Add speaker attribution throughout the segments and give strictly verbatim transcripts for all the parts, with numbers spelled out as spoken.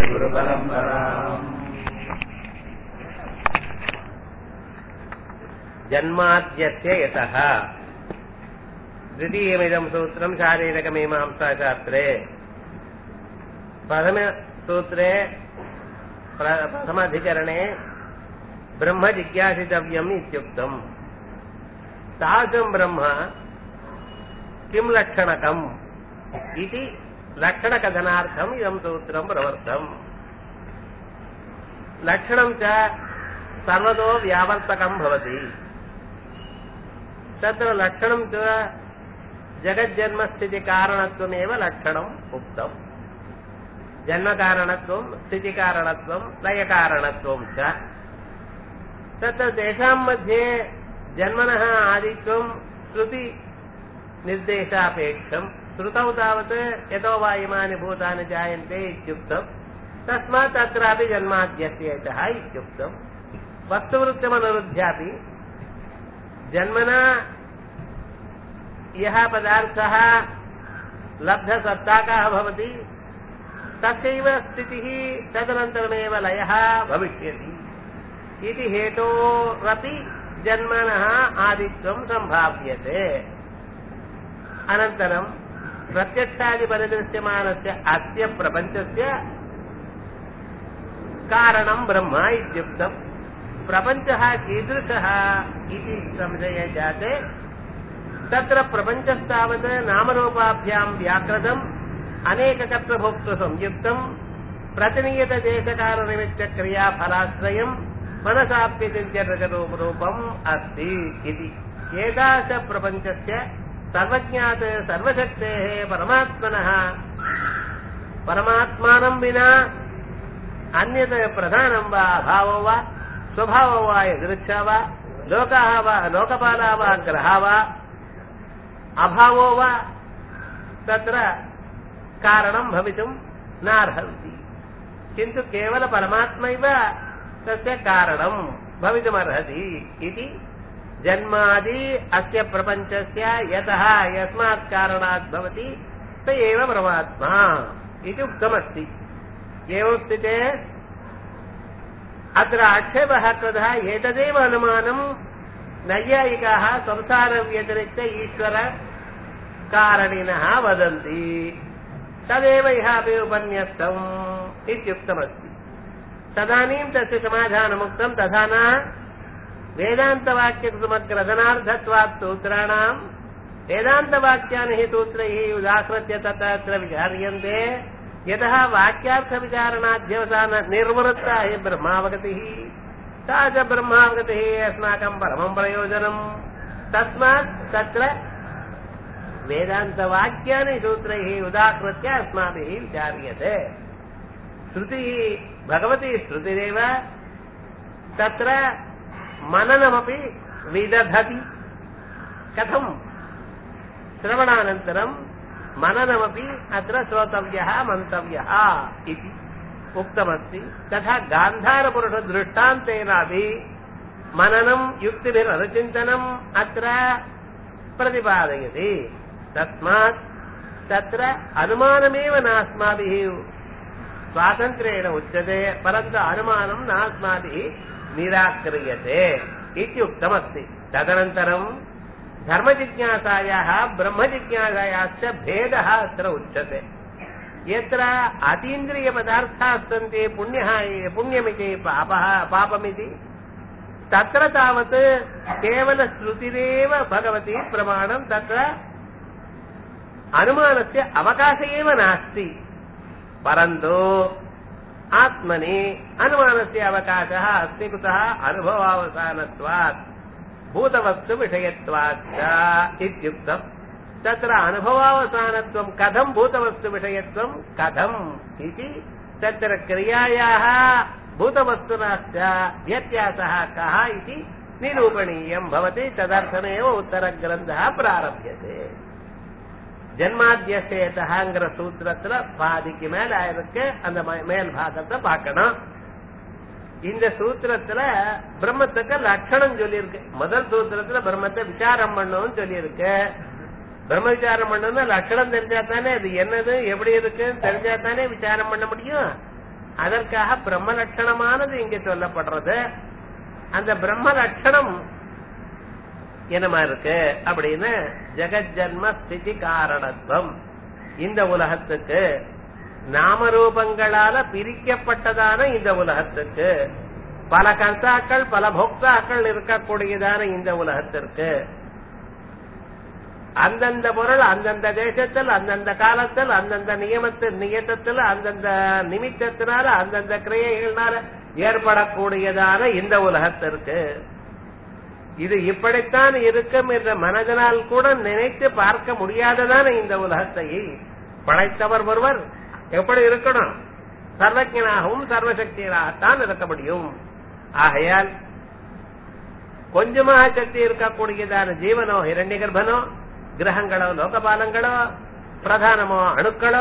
Speaker 1: गुरुपरम्पराम् जन्माद्यस्य यतः द्वितीयमिदं सूत्रं शारीरकमीमांसाशास्त्रे प्रथमसूत्रे प्रथमाधिकरणे ब्रह्म जिज्ञासितव्यम् इत्युक्तम्। तादृशं ब्रह्म किं लक्षणकम् इति लक्षणकथनार्थम् इदं सूत्रं प्रवृत्तम्। लक्षणं च सर्वतो व्यावर्तकं भवति। तत्र लक्षणं च जगज्जन्मस्थितिकारणत्वमेव लक्षणम् उक्तम्। जन्मकारणत्वं स्थितिकारणत्वं लयकारणत्वं च तत्र तेषां मध्ये जन्मनः आदित्वं श्रुति निर्देशापेक्षम्। श्रुतौ तावत् यतो वा इमानि भूतानि जायन्ते इत्युक्तम्। तस्मात् तत्रापि जन्माद्यस्य यतः इत्युक्तम्। वस्तुवृत्तमनुरुध्यापि जन्मना यः पदार्थः लब्धसत्ताकः भवति तस्यैव स्थितिः तदनन्तरमेव लयः भविष्यति इति हेतोरपि जन्मनः आदित्वं सम्भाव्यते। अनन्तरं प्रत्यक्षादिपरिदृश्यमानस्य अस्य प्रपञ्चस्य कारणं ब्रह्म इत्युक्तम्। प्रपञ्चः कीदृशः इति संशये जाते तत्र प्रपञ्चस्तावत् नामरूपाभ्यां व्याकृतम् अनेककर्तृभोक्तृसंयुक्तम् प्रतिनियतदेशकालनिमित्तक्रियाफलाश्रयम् मनसाप्यतिरूपम् अस्ति इति। एतादृशप्रपञ्चस्य सर्वज्ञात् सर्वशक्तेः परमात्मनः परमात्मानं विना अन्यत् प्रधानं वा अभावो वा स्वभावो वा यदृच्छा वा लोकः वा लोकपालः वा ग्रहः वा अभावो वा तत्र कारणं भवितुं नार्हन्ति। किन्तु केवल परमात्मैव तस्य कारणं भवितुमर्हति इति जन्मादि अस्य प्रपञ्चस्य यतः यस्मात् कारणात् भवति स एव परमात्मा इति उक्तमस्ति। एवं स्थिते अत्र आक्षेपः कृतः एतदेव अनुमानं नैयायिकाः संसारव्यतिरिक्त ईश्वरकारणिनः वदन्ति तदेव इहापि उपन्यस्तम् इत्युक्तमस्ति। तदानीं तस्य समाधानमुक्तं तथा न वेदान्तवाक्यसमग्रधनार्थत्वात् सूत्राणां वेदान्तवाक्यानि हि सूत्रैः उदाहृत्य तत्र विचार्यन्ते। यतः वाक्यार्थविचारणाध्यवसान निर्वृत्ता हि ब्रह्मावगतिः सा च ब्रह्मावगतिः अस्माकं परमं प्रयोजनम्। तस्मात् तत्र वेदान्तवाक्यानि सूत्रैः उदाहृत्य अस्माभिः विचार्यते। श्रुतिः भगवती श्रुतिरेव तत्र मननमपि विदधति। कथं श्रवणानन्तरं मननमपि अत्र श्रोतव्यः मन्तव्यः इति उक्तमस्ति। तथा गान्धारपुरुषदृष्टान्तेनापि मननं युक्तिभिरनुचिन्तनम् अत्र प्रतिपादयति। तस्मात् तत्र अनुमानमेव नास्माभिः स्वातन्त्र्येण उच्यते परन्तु अनुमानं नास्माभिः निराक्रियते इति उक्तमस्ति। तदनन्तरं धर्मजिज्ञासायाः ब्रह्मजिज्ञासायाश्च भेदः अत्र उच्यते। यत्र अतीन्द्रियपदार्थाः सन्ति पुण्यः पुण्यमिति पापः पापमिति तत्र तावत् केवलश्रुतिरेव भगवती प्रमाणं। तत्र अनुमानस्य अवकाश एव नास्ति। परन्तु आत्मनि अनुमानस्य अवकाशः अस्ति। कुतः? अनुभवावसानत्वात् भूतवस्तुविषयत्वाच्च इत्युक्तम्। तत्र अनुभवावसानत्वं कथं भूतवस्तुविषयत्वं कथम् इति तत्र क्रियायाः भूतवस्तुनाश्च व्यत्यासः कः इति निरूपणीयं भवति। तदर्थमेव उत्तरग्रन्थः प्रारभ्यते। ஜன்மாத்தியசேதங்கிற சூத்திரத்துல பாதிக்கு மேல இருக்கு. அந்த மேல் பாகத்தை பார்க்கணும். இந்த சூத்திரத்துல பிரம்மத்துக்கு லட்சணம் சொல்லியிருக்கு. முதல் சூத்திரத்துல பிரம்மத்தை விசாரம் பண்ணணும்னு சொல்லியிருக்கு. பிரம்ம விசாரம் பண்ணணும்னா லட்சணம் தெரிஞ்சா தானே அது என்னது எப்படி இருக்குன்னு தெரிஞ்சா தானே விசாரம் பண்ண முடியும். அதற்காக பிரம்ம லட்சணமானது இங்க சொல்லப்படுறது. அந்த பிரம்ம லட்சணம் என்னமா இருக்கு அப்படின்னு ஜெகத் ஜன்ம ஸ்திதி காரணத்துவம். இந்த உலகத்துக்கு நாமரூபங்களால பிரிக்கப்பட்டதான இந்த உலகத்துக்கு பல கர்த்தாக்கள் பல போக்தாக்கள் இருக்கக்கூடியதான இந்த உலகத்திற்கு அந்தந்த பொருள் அந்தந்த தேசத்தில் அந்தந்த காலத்தில் அந்தந்த நியமத்தில் நியத்தத்தில் அந்தந்த நிமித்தத்தினால அந்தந்த கிரியைகளால ஏற்படக்கூடியதான இந்த உலகத்திற்கு இது இப்படித்தான் இருக்கும் என்ற மனதனால் கூட நினைத்து பார்க்க முடியாததான இந்த உலகத்தை படைத்தவர் ஒருவர் எப்படி இருக்கணும்? சர்வஜனாகவும் சர்வசக்தியராகத்தான் இருக்க முடியும். ஆகையால் கொஞ்சமாக சக்தி இருக்கக்கூடியதான ஜீவனோ இரண்ய கர்ப்பனோ கிரகங்களோ லோகபாலங்களோ பிரதானமோ அணுக்களோ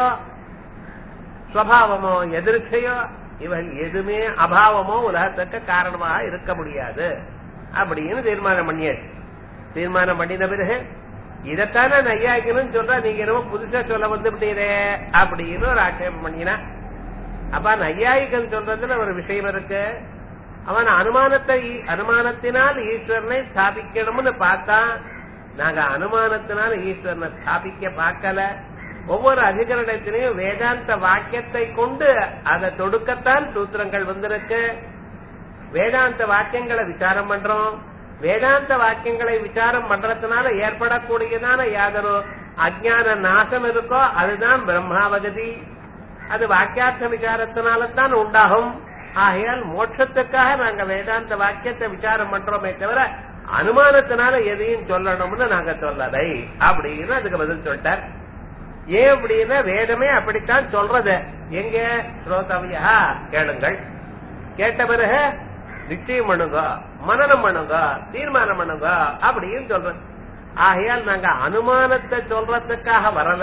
Speaker 1: ஸ்வபாவமோ எதிர்ச்சையோ இவள் எதுவுமே அபாவமோ உலகத்துக்கு காரணமாக இருக்க முடியாது அப்படின்னு தீர்மானம் பண்ணியாச்சு. தீர்மானம் பண்ணின பிறகு இதத்தான நையாக்கணும்னு சொல்றா, நீங்க என்னமோ புதுசா சொல்ல வந்துட்டீரே அப்படின்னு ஒரு ஆட்சேபம் பண்ணினா. அப்ப நையாயிகன் சொல்றதுல ஒரு விஷயம் இருக்கு. அவன் அனுமானத்தை அனுமானத்தினால் ஈஸ்வரனை ஸ்தாபிக்கணும்னு பார்த்தா, நாங்க அனுமானத்தினால் ஈஸ்வரனை ஸ்தாபிக்க பார்க்கல. ஒவ்வொரு அதிகரணத்திலையும் வேதாந்த வாக்கியத்தை கொண்டு அதை தொடுக்கத்தான் சூத்திரங்கள் வந்திருக்கு. வேதாந்த வாக்கியங்களை விசாரம் பண்றோம். வேதாந்த வாக்கியங்களை விசாரம் பண்றதுனால ஏற்படக்கூடியதான யாதொரு அஜ்ஞான நாசம் இருக்கோ அதுதான் பிரம்மாவகதி. அது வாக்கியார்த்த விசாரத்தினால தான் உண்டாகும். ஆகையால் மோட்சத்துக்காக நாங்க வேதாந்த வாக்கியத்தை விசாரம் பண்றோமே தவிர அனுமானத்தினால எதையும் சொல்லணும்னு நாங்க சொல்லலை அப்படின்னு அதுக்கு பதில் சொல்லிட்டார். ஏன் அப்படின்னா வேதமே அப்படித்தான் சொல்றது. எங்க ஸ்ரோதவியா கேளுங்கள், கேட்ட பிறகு நிச்சயம் பண்ணுங்க, மனனம் பண்ணுங்க, தீர்மானம் பண்ணுங்க அப்படின்னு சொல்றது. ஆகையால் நாங்க அனுமானத்தை சொல்றதுக்காக வரல,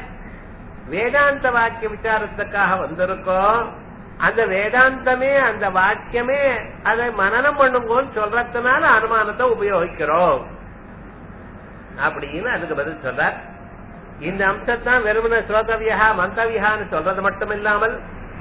Speaker 1: வேதாந்த வாக்கிய விசாரத்துக்காக வந்திருக்கோம். அந்த வேதாந்தமே அந்த வாக்கியமே அதை மனனம் பண்ணுங்கன்னு சொல்றதுனால அனுமானத்தை உபயோகிக்கிறோம் அப்படின்னு அதுக்கு பதில் சொல்றார். இந்த அம்சத்தான் வெறுமன ஸ்ரோதவியா மந்தவியான்னு சொல்றது மட்டும் இல்லாமல்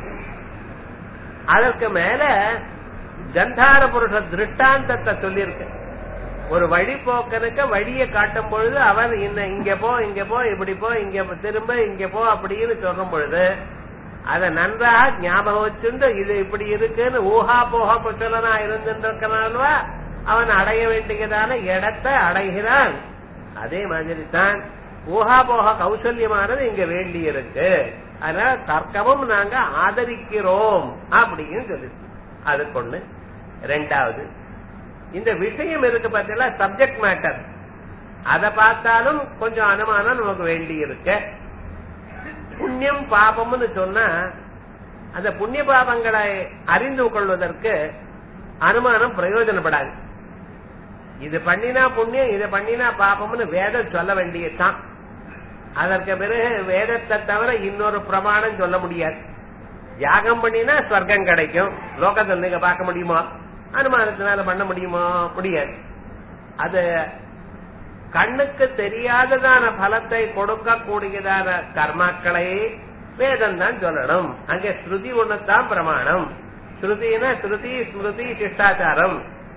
Speaker 1: அதற்கு மேல கந்தார புருஷ திருஷ்டாந்தத்தை சொல்லியிருக்கு. ஒரு வழிபோக்கனுக்கு வழியை காட்டும் பொழுது அவன் இங்க போ இங்க போ இப்படி போ இங்க திரும்ப இங்க போ அப்படின்னு சொல்லும் பொழுது அத நன்றாக ஞாபகம் வச்சுண்டு இது இப்படி இருக்குன்னு ஊஹா போக குச்சலனா இருந்திருக்கனால்வா அவன் அடைய வேண்டியதான இடத்தை அடைகிறான். அதே மாதிரி தான் ஊஹா போக கௌசல்யமானது இங்க வேண்டி இருக்கு. அதனால தர்க்கமும் நாங்க ஆதரிக்கிறோம் அப்படின்னு சொல்லி அதுக்கு ஒண்ணு. ரெண்டாவது, இந்த விஷயம் இருக்கு பார்த்தீங்களா, சப்ஜெக்ட் மேட்டர், அதை பார்த்தாலும் கொஞ்சம் அனுமானம் நமக்கு வேண்டி இருக்கு. புண்ணியம் பாபம்னு சொன்னா அந்த புண்ணிய பாபங்களை அறிந்து கொள்வதற்கு அனுமானம் பிரயோஜனப்படாது. இது பண்ணினா புண்ணியம் இது பண்ணினா பாபம்னு வேதம் சொல்ல வேண்டியதுதான். அதற்கு பிறகு வேதத்தை தவிர இன்னொரு பிரமாணம் சொல்ல முடியாது. யாகம் பண்ணினா ஸ்வர்க்கம் கிடைக்கும், லோகத்தில் நீங்க பார்க்க முடியுமா? அனுமானத்தினால பண்ண முடியுமா? முடியாது. அது கண்ணுக்கு தெரியாததான பலத்தை கொடுக்கக்கூடியதான கர்மாக்களை வேதம் தான் சொல்லணும். அங்கே ஸ்ருதி ஒண்ணுதான் பிரமாணம். ஸ்ருதினா ஸ்ருதி ஸ்மிருதி சிஷ்டாச்சாரம்.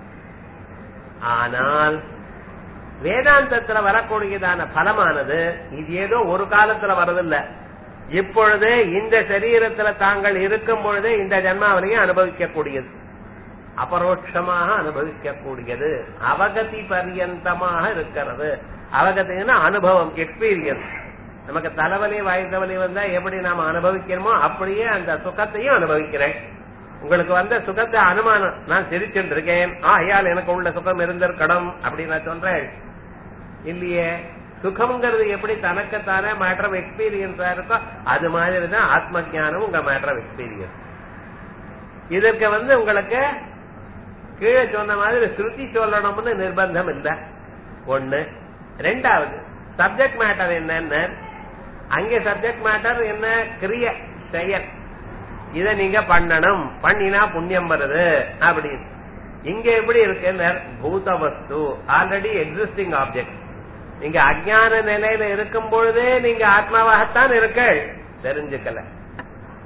Speaker 1: ஆனால் வேதாந்தத்துல வரக்கூடியதான பலமானது இது ஏதோ ஒரு காலத்துல வரதில்லை, இப்பொழுதே இந்த சரீரத்துல தாங்கள் இருக்கும் பொழுதே இந்த ஜன்மாவிலையும் அனுபவிக்கக்கூடியது, அபரோட்சமாக அனுபவிக்கக்கூடியது, அவகதி பரியந்தமாக இருக்கிறது. அவகத்தின்னா அனுபவம், எக்ஸ்பீரியன்ஸ். நமக்கு தலைவலி வாய்த்தவலி வந்தா எப்படி நாம அனுபவிக்கிறோமோ அப்படியே அந்த சுகத்தையும் அனுபவிக்கிறேன். உங்களுக்கு வந்த சுகத்தை அனுமானம், நான் சிரிச்சுட்டு இருக்கேன், ஆயால் எனக்கு உள்ள சுகம் இருந்திருக்கணும் அப்படின்னு நான் சொல்றேன் இல்லையே. சுகம்ங்கிறது எப்படி தனக்குத்தானே மேட்டர் ஆஃப் எக்ஸ்பீரியன்ஸா இருக்கோ அது மாதிரிதான் ஆத்ம ஞானம் உங்க மேட்டர் ஆஃப் எக்ஸ்பீரியன்ஸ். இதற்கு வந்து உங்களுக்கு கீழே சொன்ன மாதிரி ஸ்ருதி சொல்லணும்னு நிர்பந்தம் இல்லை. ஒண்ணு. ரெண்டாவது, சப்ஜெக்ட் மேட்டர் என்னன்னு, அங்கே சப்ஜெக்ட் மேட்டர் என்ன, கிரிய செயல், இத நீங்க பண்ணணும், பண்ணினா புண்ணியம் வருது அப்படின்னு. இங்க எப்படி இருக்கு, பூத வஸ்து, ஆல்ரெடி எக்ஸிஸ்டிங் ஆப்ஜெக்ட். நீங்க அஜ்ஞான நிலையில இருக்கும் பொழுதே நீங்க ஆத்மாவாகத்தான் இருக்க தெரிஞ்சுக்கல.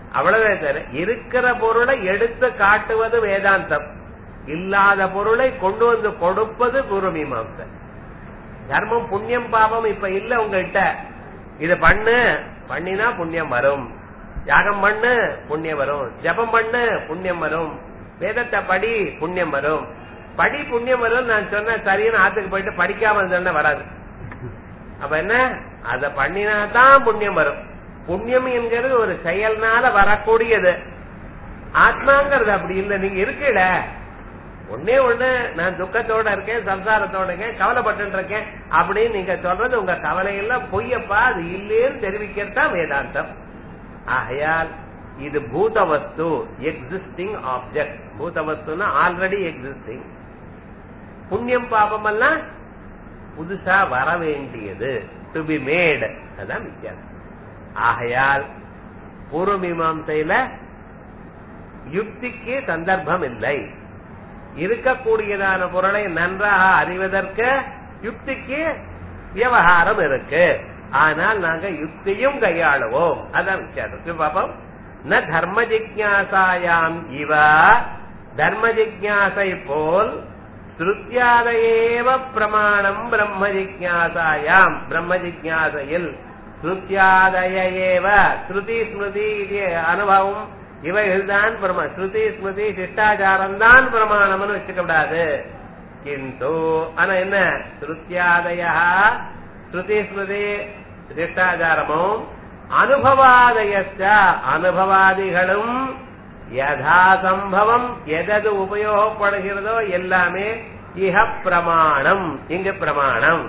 Speaker 1: அவ்வளவே தவிர இருக்கிற பொருளை எடுத்து காட்டுவது வேதாந்தம், இல்லாத பொருளை கொண்டு வந்து கொடுப்பது பூர்வமீமாம்சை. தர்மம் புண்ணியம் பாவம் இப்ப இல்ல உங்ககிட்ட, இது பண்ணு பண்ணினா புண்ணியம் வரும், யாகம் பண்ணு புண்ணியம் வரும், ஜபம் பண்ணு புண்ணியம் வரும், வேதத்தை படி புண்ணியம் வரும். படி புண்ணியம் வரும் நான் சொன்ன சரியான ஆத்துக்கு போயிட்டு படிக்காம இருந்தா வராது. அப்ப என்ன, அத பண்ணினா தான் புண்ணியம் வரும். புண்ணியம் என்கிறது ஒரு செயல்னால வரக்கூடியது, ஆத்மாங்கிறது அப்படி இல்லை. நீங்க இருக்கல ஒன்னே ஒண்ணு, நான் துக்கத்தோட இருக்கேன், சம்சாரத்தோட இருக்கேன், கவலைப்பட்டு இருக்கேன் அப்படின்னு நீங்க சொல்றது உங்க கவலையெல்லாம் பொய்யப்பா, அது இல்லேன்னு தெரிவிக்கிறதா வேதாந்தம். ஆகையால் இது பூதவஸ்து, எக்ஸிஸ்டிங் ஆப்ஜெக்ட். பூதவஸ்துன்னா ஆல்ரெடி எக்ஸிஸ்டிங். புண்ணியம் பாபம் எல்லாம் புதுசா வர வேண்டியது, டு பி மேட். அதான் வித்தியாசம். ஆகையால் பூர்வ மீமாம்சையில யுக்திக்கு சந்தர்ப்பம் இல்லை. இருக்கக்கூடியதான பொருளை நன்றாக அறிவதற்கு யுக்திக்கு விவகாரம் இருக்கு. ஆனால் நாங்க யுக்தியும் கையாளுவோம். அதான் வித்தியாசம். பாப்போம். ந தர்ம ஜிக்ஞாசாயாம் இவ, தர்ம ஜிக்ஞாசை போல் ஸ்ருத்யாதயேவ பிரமாணம் பிரம்ம ஜிக்ஞாசாயாம், பிரம்ம ஜிக்ஞாசையில் ஸ்ருத்யாதயேவ, ஸ்ருதி ஸ்மிருதி இது அனுபவம் இவைகள்தான் பிரமா, ஸ்ருதி ஸ்மிருதி சிஷ்டாச்சாரம் தான் பிரமாணம்னு வச்சுக்கூடாது. கிந்து ஆனா என்ன, ஸ்ருத்யாதய ஸ்ருதி ஸ்மிருதி சிஷ்டாச்சாரமும் அனுபவாதய, அனுபவாதிகளும் யதா சம்பவம் எதது உபயோகப்படுகிறதோ எல்லாமே இஹ பிரமாணம், இங்கு பிரமாணம்.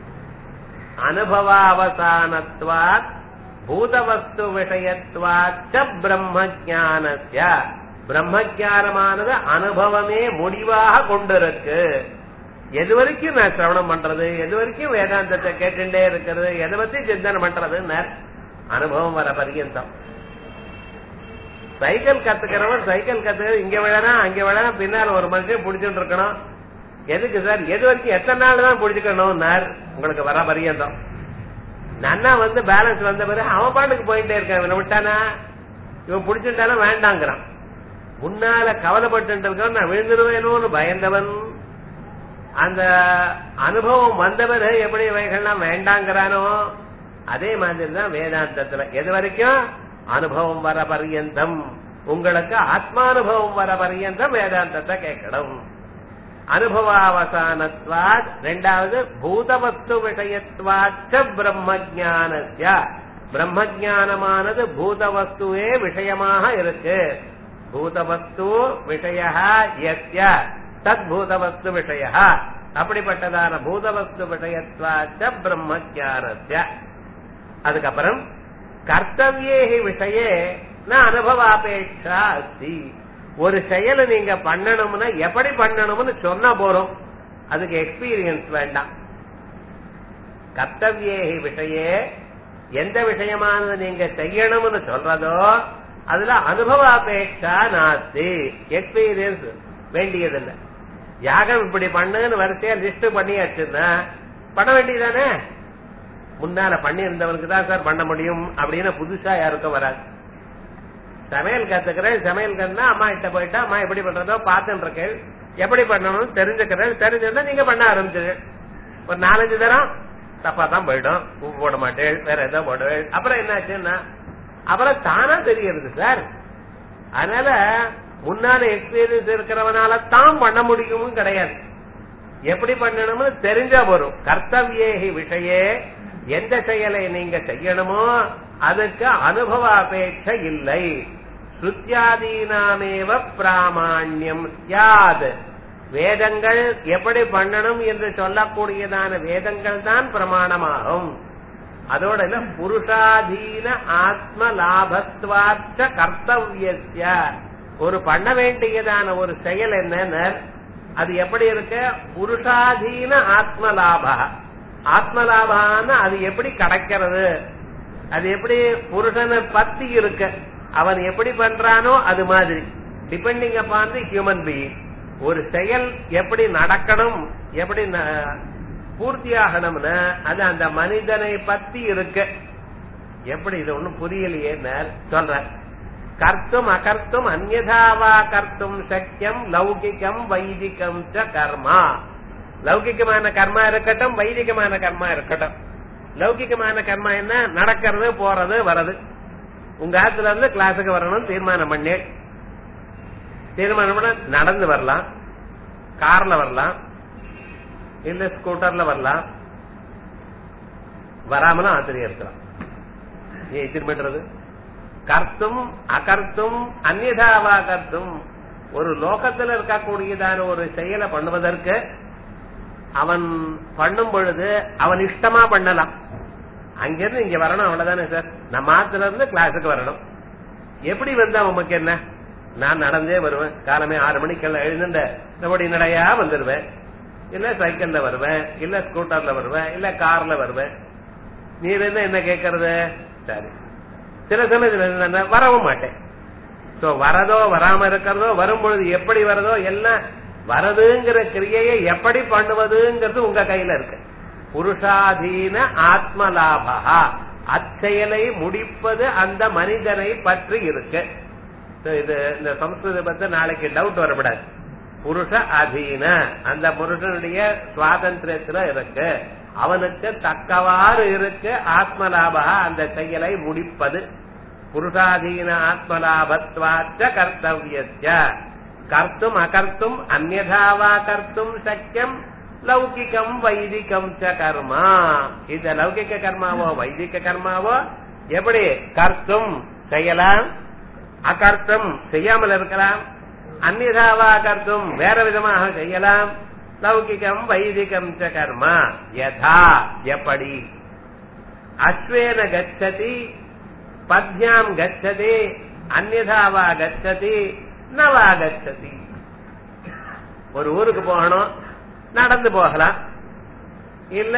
Speaker 1: அனுபவாவசானத்வாத் பூதவஸ்து விஷயத்வாச்ச பிரம்மஜானஸ்ய, பிரம்மஜானமானது அனுபவமே முடிவாக கொண்டிருக்கு. எது வரைக்கும் நான் சிரவணம் பண்றது, எது வரைக்கும் வேதாந்தத்தை கேட்டுட்டே இருக்கிறது, எதை பத்தி சிந்தனை பண்றதுன்னு அனுபவம் வர பரியந்தம். சைக்கிள் கத்துக்கிறவன் சைக்கிள் கத்துக்கிறது இங்க விழனா அங்க விழனா பின்னால ஒரு மனுஷன் பிடிச்சுட்டு இருக்கணும். எதுக்கு சார், எது வரைக்கும் எத்தனை நாள் தான் பிடிச்சுக்கணும் உங்களுக்கு வர பரியந்தம். நன்னா வந்து பேலன்ஸ் வந்த பிறகு அவன் பாட்டுக்கு போயிட்டே இருக்கான். இவனை விட்டானா, இவன் பிடிச்சுட்டானா வேண்டாங்கிறான். முன்னால கவலைப்பட்டு இருக்கான், நான் விழுந்துருவேணும்னு பயந்தவன் அந்த அனுபவம் வந்தவர் எப்படி இவைகள்லாம் வேண்டாங்கிறானோ அதே மாதிரி தான் வேதாந்தத்துல எது வரைக்கும் அனுபவம் வர பரியந்தம், உங்களுக்கு ஆத்மானுபவம் வர பரியந்தம் வேதாந்தத்தை கேட்கணும். அனுபவாவசானத்வாத், ரெண்டாவது பூதவஸ்து விஷயத்வாச்ச பிரம்மஜானஸ்ய, பிரம்மஜானமானது பூதவஸ்துவே விஷயமாக இருக்கு. பூதவஸ்து விஷய யஸ்ய தத் பூதவஸ்து விஷய, அப்படிப்பட்டதான பூதவஸ்து விஷயத்வாச்ச பிரம்மஜானஸ்ய. அதுக்கப்புறம் கர்த்தவ்யேஹி விஷயே ந அனுபவாபேட்சா அஸ்தி, ஒரு செயலை நீங்க பண்ணணும்னா எப்படி பண்ணணும்னு சொன்னா போறோம், அதுக்கு எக்ஸ்பீரியன்ஸ் வேண்டாம். கர்த்தவ்யேஹி விஷயே, எந்த விஷயமானது நீங்க செய்யணும்னு சொல்றதோ அதுல அனுபவாபேட்சா நாஸ்தி, எக்ஸ்பீரியன்ஸ் வேண்டியதில்லை. யாகம் இப்படி பண்ணுன்னு வரிசையா லிஸ்ட் பண்ணியாச்சுன்னா பண்ண வேண்டியதானே. முன்னால பண்ணி இருந்தவனுக்கு தான் சார் பண்ண முடியும் அப்படின்னு புதுசா யாருக்கும் வராது. சமையல் கத்துக்கிறேன், சமையல் கத்துனா அம்மா கிட்ட போயிட்டா அம்மா எப்படி பண்றதோ பார்த்துட்டு இருக்கேன், எப்படி பண்ணணும்னு தெரிஞ்சுக்கிறேன். தெரிஞ்சிருந்தா நீங்க பண்ண ஆரம்பிச்சிரு. ஒரு நாலஞ்சு தரம் தப்பா தான் போயிடும், உப்பு போட மாட்டேன், வேற ஏதோ போடுவேன். அப்புறம் என்னாச்சுன்னா அப்புறம் தானா தெரியுது சார். அதனால முன்னால எக்ஸ்பீரியன்ஸ் இருக்கிறவனால தான் பண்ண முடியும் கிடையாது, எப்படி பண்ணணும்னு தெரிஞ்சா வரும். கர்த்தவ்யேஹி விஷயே, எந்த செயலை நீங்க செய்யணுமோ அதுக்கு அனுபவ அபேட்சை இல்லை. ஸ்ருத்யாதீனாமேவ பிராமாண்யம் யாத், வேதங்கள் எப்படி பண்ணணும் என்று சொல்லக்கூடியதான வேதங்கள் தான் பிரமாணமாகும். அதோட இல்ல புருஷாதீன ஆத்ம லாபத்வாச்ச கர்த்தவ்யஸ்ய, ஒரு பண்ண வேண்டியதான ஒரு செயல் என்னன்னு அது எப்படி இருக்கு, புருஷாதீன ஆத்ம லாப, ஆத்ம லாபான்னு அது எப்படி கிடைக்கிறது, அது எப்படி புருஷனை பத்தி இருக்கு, அவன் எப்படி பண்றானோ அது மாதிரி depending upon the human being. ஒரு செயல் எப்படி நடக்கணும், எப்படி பூர்த்தியாகணும்னு அது அந்த மனிதனை பத்தி இருக்கு. எப்படி இது ஒண்ணும் புரியலையே சொல்ற. கர்த்தும் அகர்த்தும் அந்யதாவா கர்த்தும் சக்கியம் லௌகிகம் வைதிகம் ச கர்மா. லௌகிகமான கர்மா இருக்கட்டும், வைதிகமான கர்மா இருக்கட்டும். லௌகிகமான கர்மா என்ன? நடக்கிறது, போறது, வர்றது. உங்க ஆத்துல இருந்து கிளாஸுக்கு வரணும் தீர்மானம் பண்ணி, தீர்மானம் பண்ண நடந்து வரலாம், கார்ல வரலாம், இல்ல ஸ்கூட்டர்ல வரலாம், வராமலும் ஆச்சரியம் இருக்கலாம். ஏன் திரும்பிடுறது? கர்த்தும் அகர்த்தும் அந்நியதாவா கர்த்தும். ஒரு லோகத்தில் இருக்கக்கூடியதான ஒரு செயலை பண்ணுவதற்கு அவன் பண்ணும் பொழுது அவன் இஷ்டமா பண்ணலாம். அங்கிருந்து இங்க வரணும், அவ்வளவுதானே சார். நம்ம ஆத்துல இருந்து கிளாஸுக்கு வரணும். எப்படி வந்தா உமக்கு என்ன? நான் நடந்தே வருவேன். காலமே ஆறு மணிக்கெல்லாம் எழுந்துட்ட நம்முடைய நடையா வந்துடுவேன், இல்ல சைக்கிள்ல வருவேன், இல்ல ஸ்கூட்டர்ல வருவேன், இல்ல கார்ல வருவேன். நீ என்ன என்ன கேட்கறது? சரி, சில சமயத்துல வரவும் மாட்டேன். சோ வரதோ வராம இருக்கிறதோ, வரும்பொழுது எப்படி வரதோ எல்லாம் வரதுங்கிற கிரியையை எப்படி பண்ணுவதுங்கிறது உங்க கையில இருக்கு. புருஷாதீன ஆத்மலாபா, அச்செயலை முடிப்பது அந்த மனிதனை பற்றி இருக்கு. இது இந்த சம்ஸ்கிருத பத்தி நாளைக்கு டவுட் வரப்படாது. புருஷ அதீன அந்த புருஷனுடைய சுவாதந்திரத்துல இருக்கு, அவனுக்கு தக்கவாறு இருக்கு. ஆத்மலாபா அந்த செயலை முடிப்பது. புருஷாதீன ஆத்மலாபத்வாச்ச கர்த்தவ்யஸ்ய கர்த்தும் அகர்த்தும் அந்யதாவா கர்த்தும் சக்கியம் லௌகிகம் வைதிகம் ச கர்மா. இந்த லௌகிக கர்மாவோ வைதிக கர்மாவோ எப்படி கர்த்தும் செய்யலாம், அகர்த்தும் செய்யாமல் இருக்கலாம், அந்நியதாவா கர்த்தும் வேற விதமாக செய்யலாம். லௌகிகம் வைதிகம் ச கர்மா யதா எப்படி. அஸ்வேன கச்சதி பத்யாம் கச்சதி அந்நியதாவா கச்சதி நவா கச்சதி. ஒரு ஊருக்கு போகணும், நடந்து போகலாம், இல்ல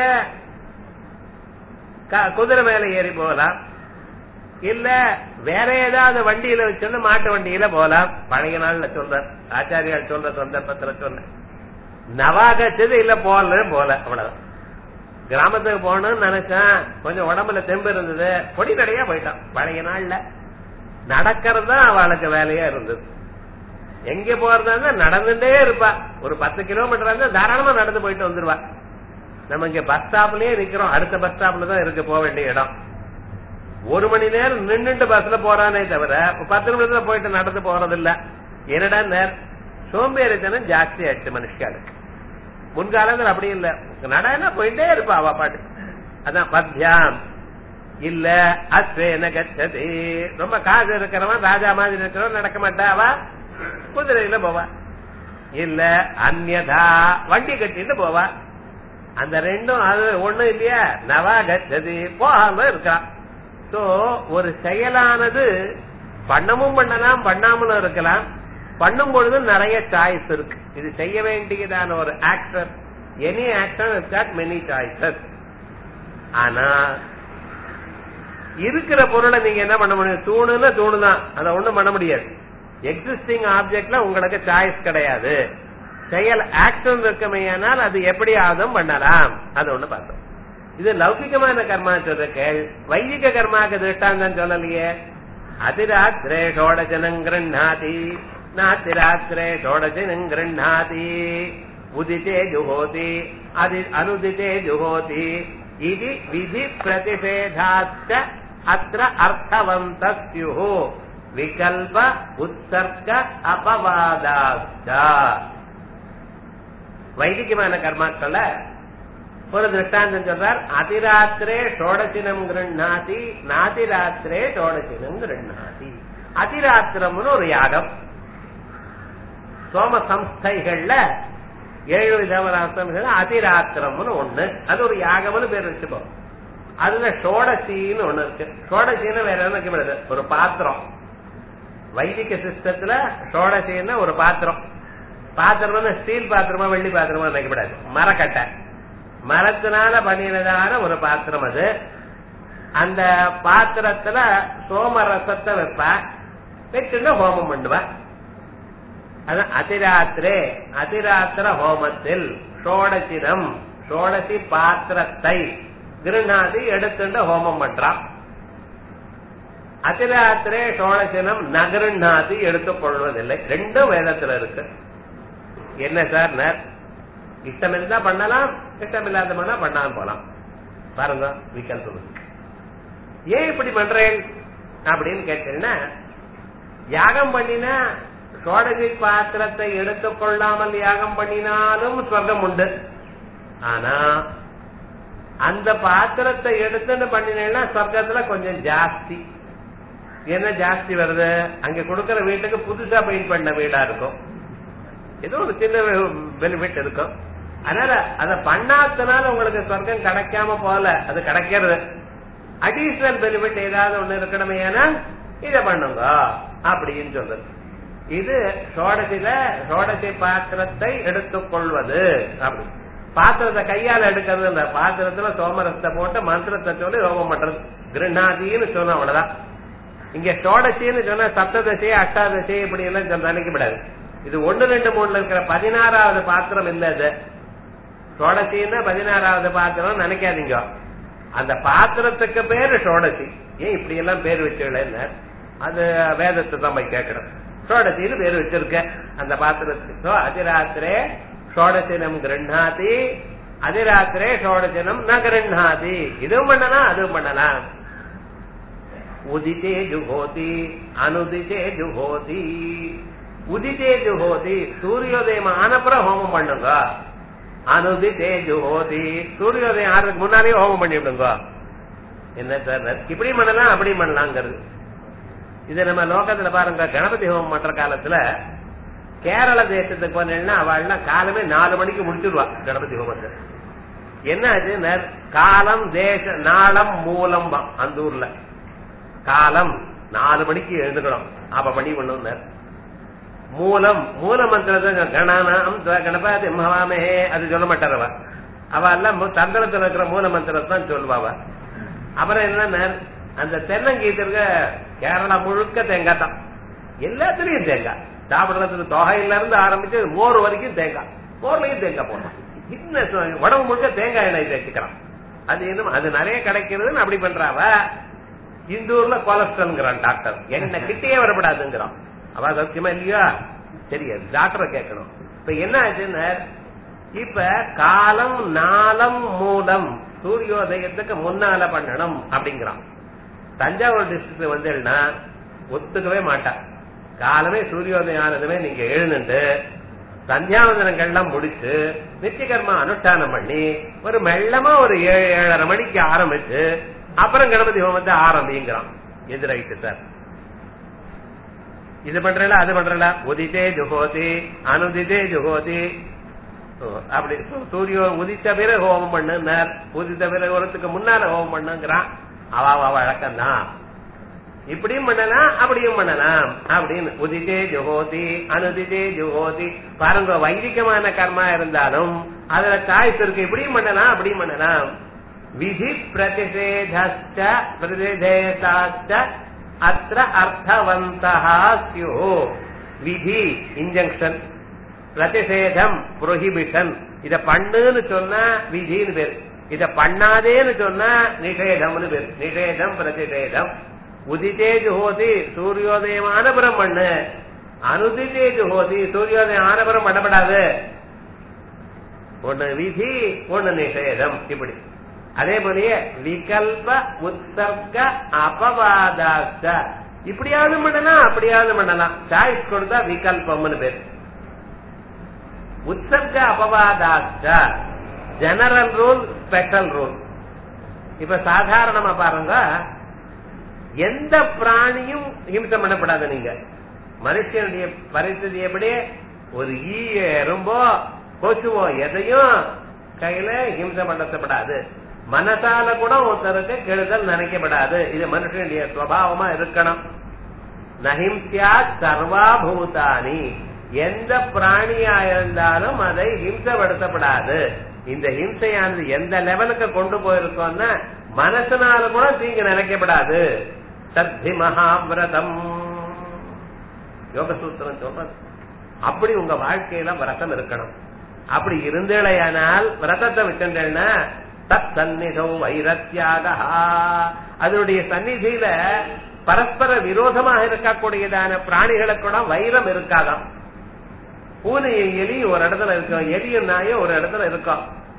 Speaker 1: குதிரை மேல ஏறி போகலாம், இல்ல வேற ஏதாவது வண்டியில வச்சு மாட்டு வண்டியில போகலாம். பழைய நாள்ல சொல்ற ஆச்சாரியால் சொல்ற சந்தர்ப்பத்துல சொன்ன நவாகச்சது இல்ல போல போல அவ்வளவு. கிராமத்துக்கு போகணும்னு நினைச்சேன், கொஞ்சம் உடம்புல தெம்பு இருந்தது, பொடி நடையா போயிட்டான். பழைய நாள்ல நடக்கிறது தான் அவளுக்கு வேலையா இருந்தது. எங்க போறதா நடந்துட்டே இருப்பா. ஒரு பத்து கிலோமீட்டர் இருந்தா தாராளமா நடந்து போயிட்டு வந்துருவா. நம்ம இங்க பஸ் ஸ்டாப்லயே நிக்கிறோம், அடுத்த பஸ் ஸ்டாப்ல தான் இருக்கு போக வேண்டிய இடம். ஒரு மணி நேரம் நின்றுட்டு பஸ்ல போறானே தவிர பத்து நிமிஷத்துல போயிட்டு நடந்து போறது இல்ல. என்னடா சோம்பேறித்தனம் ஜாஸ்தி ஆயிடுச்சு மனுஷாளுக்கு. முன்காலங்கள் அப்படி இல்ல, நடனா போயிட்டே இருப்பா அவ பாட்டு. அதான் பத்யாம் இல்ல அஸ்வேன கச்சதி. ரொம்ப காசு இருக்கிறவன் ராஜா மாதிரி இருக்கிறவன் நடக்க மாட்டா, அவ குதிரையில போவா. இல்ல அந்யதா வண்டி கட்டிட்டு போவா. அந்த ரெண்டும் அது ஒண்ணும் இல்லையா, நவா கச்சதி போகாம இருக்கான். சோ ஒரு செயலானது பண்ணமும் பண்ணலாம், பண்ணாமலும் இருக்கலாம். பண்ணும் பொழுது நிறைய சாய்ஸ் இருக்கு. இது செய்ய வேண்டியதான ஒரு action. Any action is got many choices. ஆனா இருக்கிற பொருளை நீங்க என்ன பண்ண முடியும்? தூணுன்னா தூணுதான், அதை ஒண்ணும் பண்ண முடியாது. எக்ஸிஸ்டிங் ஆப்ஜெக்ட்ல உங்களுக்கு சாய்ஸ் கிடையாது. செயல் ஆக்ஷன் இருக்குமையானால் அது எப்படியாவது பண்ணலாம். அது ஒண்ணு பார்த்தோம். இது லௌகிகமான கர்மா சொல்றக்கு. வைதிக கர்மாக்கு திருஷ்டாந்தம் சொல்லலையே. அதிராத்திரே ஷோடசனம் கிருண்ணாதி நாத்திராத்திரே ஷோடசனம் கிருண்ணாதி உதிதே ஜுஹோதி அதி அனுதிதே ஜுஹோதி இது விதி பிரதிஷேதாச்ச அத்ர அர்த்தவந்தஸ்யுஹு விகல்ப உத்சர்க அபவாதாச்ச. வைதிகமான கர்மாக்கள ஒரு திருஷ்டாந்தம் சொல்றார். அதிராத்திரே ஷோடசினம் கிருண்ணாதி நாதிராத்திரே ஷோடசினம் கிருண்ணாதி. அதிராத்திரம்னு ஒரு யாகம். சோம சம்ஸ்தைகள்ல ஏழு விதமான அதிராத்திரம்னு ஒண்ணு, அது ஒரு யாகம்னு பேர் வச்சுப்போம். அதுல ஷோடசின்னு ஒண்ணு இருக்கு. ஷோடசின்னு வேற என்ன, ஒரு பாத்திரம். வைதிக சிஸ்டத்துல ஷோடசின்னு ஒரு பாத்திரம். பாத்திரம் ஸ்டீல் பாத்திரமா வெள்ளி பாத்திரமா நினைக்கப்படாது, மரக்கட்டை, மரத்தினால பண்ணினதான ஒரு பாத்திரம். அது அந்த பாத்திரத்துல சோம ரசத்தை வைப்பா, வச்சுட்டு ஹோமம் பண்ணுவா. அது அதிராத்திரே அதிராத்திர ஹோமத்தில் ஷோடசினம் ஷோடசி பாத்திரத்தை கிருண்ணாதி எடுத்துட்டு ஹோமம் பண்றான். அதிராத்திரே ஷோடசனம் நகருநாதி எடுத்துக் கொள்வதில்லை. ரெண்டும் வேதத்துல இருக்கு. என்ன சார், இஷ்டம் இருந்தா பண்ணலாம், இஷ்டம் இல்லாத பண்ணா பண்ணாம போலாம். பாருங்க விகல்பம். ஏன் இப்படி பண்றேன் அப்படின்னு கேட்டீங்கன்னா, யாகம் பண்ணினா சோடசி பாத்திரத்தை எடுத்துக் கொள்ளாமல் யாகம் பண்ணினாலும் சொர்க்கம் உண்டு. ஆனா அந்த பாத்திரத்தை எடுத்துன்னு பண்ணினா சொர்க்கத்துல கொஞ்சம் ஜாஸ்தி. என்ன ஜாஸ்தி வருது, அங்க கொடுக்கற வீட்டுக்கு புதுசா பெயிண்ட் பண்ண வீடா இருக்கும், ஏதோ ஒரு சின்ன பெனிஃபிட் இருக்கும். அதனால அதை பண்ணாதனால உங்களுக்கு சொர்க்கம் கிடைக்காம போல, அது கிடைக்கிறது. அடிஷனல் பெனிஃபிட் ஏதாவது ஒண்ணு இருக்கணுமே, ஏன்னா இதை பண்ணுங்க அப்படின்னு சொல்றது. இது சோடசில சோடசி பாத்திரத்தை எடுத்துக் கொள்வது. அப்படி பாத்திரத்தை கையால எடுக்கிறது இல்ல, பாத்திரத்துல சோமரசத்தை போட்டு மந்திரத்தை சொல்லி ரோமம் பண்றது. கிருண்ணாதின்னு சொன்ன அவ்வளவுதான். இங்க சோடசின்னு சொன்னா சப்ததசி அஷ்டாதசி இப்படி எல்லாம் நினைக்கப்படாது. இது ஒன்னு ரெண்டு மூணுல இருக்கிற பதினாறாவது பாத்திரம் இல்ல. இது சோடசின்னா பதினாறாவது பாத்திரம் நினைக்காதீங்க. அந்த பாத்திரத்துக்கு பேரு சோடசி. ஏன் இப்படி எல்லாம் பேர் வச்சுக்கல, அது வேதத்தை தான் போய் கேட்கணும். ஷோடசின்னு பேர் வச்சிருக்க அந்த பாத்திரத்துக்கு. அதிராத்திரே ஷோடசினம் கிருண்ணாதி, அதிராத்திரே ஷோடசினம் ந கிருண்ணாதி. இதுவும் பண்ணலாம் அதுவும் பண்ணலாம். உதிதே ஜுஹோதி அனுதிதே ஜுஹோதி. உதிதே ஜுஹோதி சூரியோதயம் ஆனப்புறம் ஹோமம் பண்ணுங்க. அனுதிதே ஜுஹோதி சூரியோதயம் ஆறதுக்கு முன்னாலேயே ஹோமம் பண்ணிவிடுங்க. என்ன சார், இப்படி பண்ணலாம் அப்படி பண்ணலாங்கிறது. இது நம்ம லோகத்துல பாருங்க, கணபதி ஹோமம் பண்ற காலத்துல கேரள தேசத்துக்கு வந்தா அவள்லாம் காலமே நாலு மணிக்கு முடிச்சிருவா கணபதி ஹோமத்தை. என்ன ஆச்சு, காலம் தேச நாளம் மூலம் அந்த ஊர்ல காலம் நாலு மணிக்கு எழுந்துக்கணும். அப்ப பண்ணி பண்ணும். மூலம் மூல மந்திரத்தை கணானம் கணபதி மகாமே அது சொல்ல மாட்டாரவ. அவ எல்லாம் தந்திரத்துல இருக்கிற மூல மந்திரத்தை தான் சொல்லுவாவ. அப்புறம் என்ன, அந்த தென்னங்கீத்திற்கு கேரளா முழுக்க தேங்காய் தான், எல்லாத்துலயும் தேங்காய். சாப்பிடுறதுக்கு தொகையில இருந்து ஆரம்பிச்சு மோர் வரைக்கும் தேங்காய், மோர்லயும் தேங்காய் போடணும். இன்னும் உடம்பு முழுக்க தேங்காய் எண்ணெய் தேய்ச்சிக்கிறான். அது இன்னும் அது நிறைய கிடைக்கிறதுன்னு அப்படி பண்றாவ. இந்த ஊர்ல கொலஸ்ட்ரால்ங்கிறான் டாக்டர், என்ன கிட்டே வரப்படாதுங்கிறான். அவ சத்தியமா இல்லையா, சரி டாக்டரை கேட்கணும். இப்ப என்ன ஆச்சுன்னு, இப்ப காலம் நாளம் மூலம் சூரியோதயத்துக்கு முன்னால பண்ணணும் அப்படிங்கிறான். தஞ்சாவூர் டிஸ்ட்ரிக்ட்ல வந்தேன்னா ஒத்துக்கவே மாட்டான். காலமே சூரியோதயம் ஆனதுமே நீங்க எழுந்துட்டு சந்தியாவந்தனங்கள்லாம் முடிச்சு நித்தியகர்மா அனுஷ்டானம் பண்ணி ஒரு மெல்லமா ஒரு ஏழு ஏழரை மணிக்கு ஆரம்பிச்சு அப்புறம் கணபதி ஹோமத்தை ஆரம்பிங்கிறான். எது ரைட்டு சார்? இது பண்றல அது பண்றல. உதித்தே ஜுகோதி அனுதித்தே ஜுகோதி. அப்படி சூரிய உதித்த பிறகு ஹோமம் பண்ணு, உதித்த பிறகு ஒருத்துக்கு முன்னால ஹோமம் பண்ணுங்கிறான். அவ வழக்கம் தான். இப்படியும் பண்ணலாம் அப்படியும் பண்ணலாம் அப்படின்னு. உதித்தே ஜுகோதி அனுதித்தே ஜுகோதி. பாருங்க, வைதிகமான கர்மா இருந்தாலும் அதுல சாய்ஸ் இருக்கு. இப்படியும் பண்ணலாம் அப்படியும் பண்ணலாம். விதி பிரதிஷேதாச்ச பிரதிஷேதாச்ச அத்ர அர்த்தவந்தஹ ஸ்யு. விதி இன்ஜங்ஷன், பிரதிஷேதம் புரோஹிபிஷன். இத பண்ணுன்னு சொன்னா விதின்னு பேரு, இத பண்ணாதேன்னு சொன்னா நிஷேதம்னு பேரு. நிஷேதம் பிரதிஷேதம். உதித்தே ஜுஹோதி சூரியோதயமான புறம் பண்ணு, அனுதித்தே ஜுஹோதி சூரியோதயம் ஆனபுறம் பண்ணப்படாது. ஒண்ணு விதி ஒண்ணு நிஷேதம். இப்படி அதே போலயே விகல்ப உத்தர்க்க அபவாதாச்ச. இப்படியாவது பண்ணலாம் அப்படியாவது பண்ணலாம். சாய்ஸ் கொடுத்தா விகல்பம்னு பேரு. உத்தர்க்க அபவாதாச்ச ஜெனரல் ரூல் ஸ்பெஷல் ரூல். இப்ப சாதாரணமா பாருங்க, எந்த பிராணியும் ஹிம்சம் பண்ணப்படாது. நீங்க மனுஷனுடைய பரிஸ்திதி எப்படி, ஒரு ஈ எறும்போ கொசுவோ எதையும் கையில ஹிம்சம் பண்ணப்படாது. மனசால கூட ஒருத்தருக்கு கெடுதல் நினைக்கப்படாது. இது மனுஷனுடைய சுவாவமா இருக்கணும். நஹிம்சியா சர்வா பூதானி. எந்த பிராணியா இருந்தாலும் அதை ஹிம்சப்படுத்தப்படாது. இந்த ஹிம்சையானது எந்த லெவலுக்கு கொண்டு போயிருக்கோம்னா மனசனால கூட தீங்கு நினைக்கப்படாது. சத்தி மகாவிரதம் யோகசூத்திரம் சொல்றது. அப்படி உங்க வாழ்க்கையில விரதம் இருக்கணும். அப்படி இருந்தேனால் விரதத்தை விட்டேன்னா தத் சந்நிதோ வைரத்யாக. அதனுடைய சந்நிதியில பரஸ்பர விரோதமாக இருக்கக்கூடியதான பிராணிகளுக்கு கூட வைரம் இருக்காதாம். பூனையும் எலியும் ஒரு இடத்துல இருக்கும், எலியும் நாயும் ஒரு இடத்துல இருக்கும்,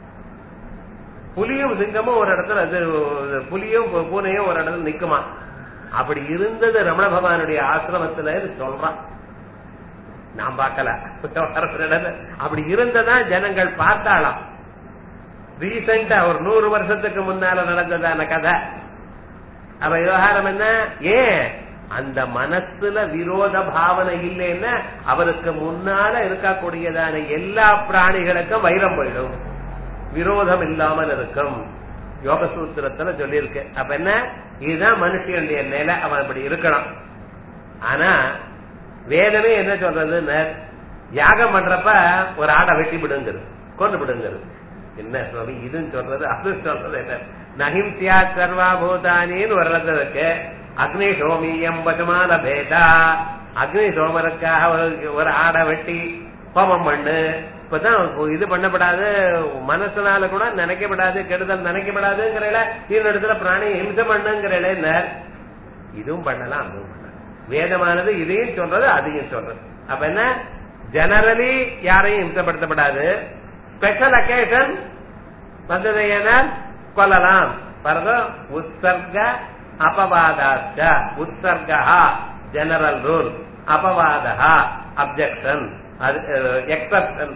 Speaker 1: புலியும் சிங்கமும் ஒரு இடத்துல, புலியும் பூனையும் ஒரு இடத்துல நிக்குமா. அப்படி இருந்தது ரமண பகவானுடைய ஆசிரமத்துல சொல்றான். நான் பார்க்கல, அப்படி இருந்ததான் ஜனங்கள் பார்த்தாலாம். ரீசெண்டா ஒரு நூறு வருஷத்துக்கு முன்னால நடந்ததான கதை. அப்ப விவகாரம் என்ன? ஏன் அந்த மனசுல விரோத பாவனை இல்லைன்னா அவருக்கு முன்னால இருக்கக்கூடியதான எல்லா பிராணிகளுக்கும் வைரம் போயிடும், விரோதம் இல்லாமல் இருக்கும். யோக சூத்திரத்துல சொல்லி இருக்கு. அப்ப என்ன, இதுதான் மனுஷனுடைய நிலை, அவன் இப்படி இருக்கணும். ஆனா வேதமே என்ன சொல்றது, யாகம் பண்றப்ப ஒரு ஆடை வெட்டி விடுங்கிறது, கொண்டு விடுங்கிறது. என்ன சுவாமி இதுன்னு சொல்றது, அது சொல்றது என்ன, நஹிம்சியா சர்வா பூதானின்னு ஒரு இடத்துல இருக்கு. அக்னி சோமியம் பசுமான பேதா, அக்னி சோமருக்காக ஒரு ஆடை வெட்டி கோபம் பண்ணு, இப்பதான் இது பண்ணப்படாது, மனசுனால கூட நினைக்கப்படாது, கெடுதல் நினைக்கப்படாதுங்கிறல, இடத்துல பிராணி ஹிம்சை பண்ணுங்கிறல, இதுவும் பண்ணலாம் அதுவும் பண்ணலாம். வேதமானது இதையும் சொல்றது அதையும் சொல்றது. அப்ப என்ன, ஜெனரலி யாரையும் ஹிம்சப்படுத்தப்படாது, ஸ்பெஷல் அக்கேஷன் வந்தது ஏனால் கொல்லலாம். பரதம் உற்சர்க அபவாதாச்ச, உற்சர்கா ஜெனரல் ரூல், அபவாதா அப்ஜெக்ஷன், அது எக்ஸப்ஷன்.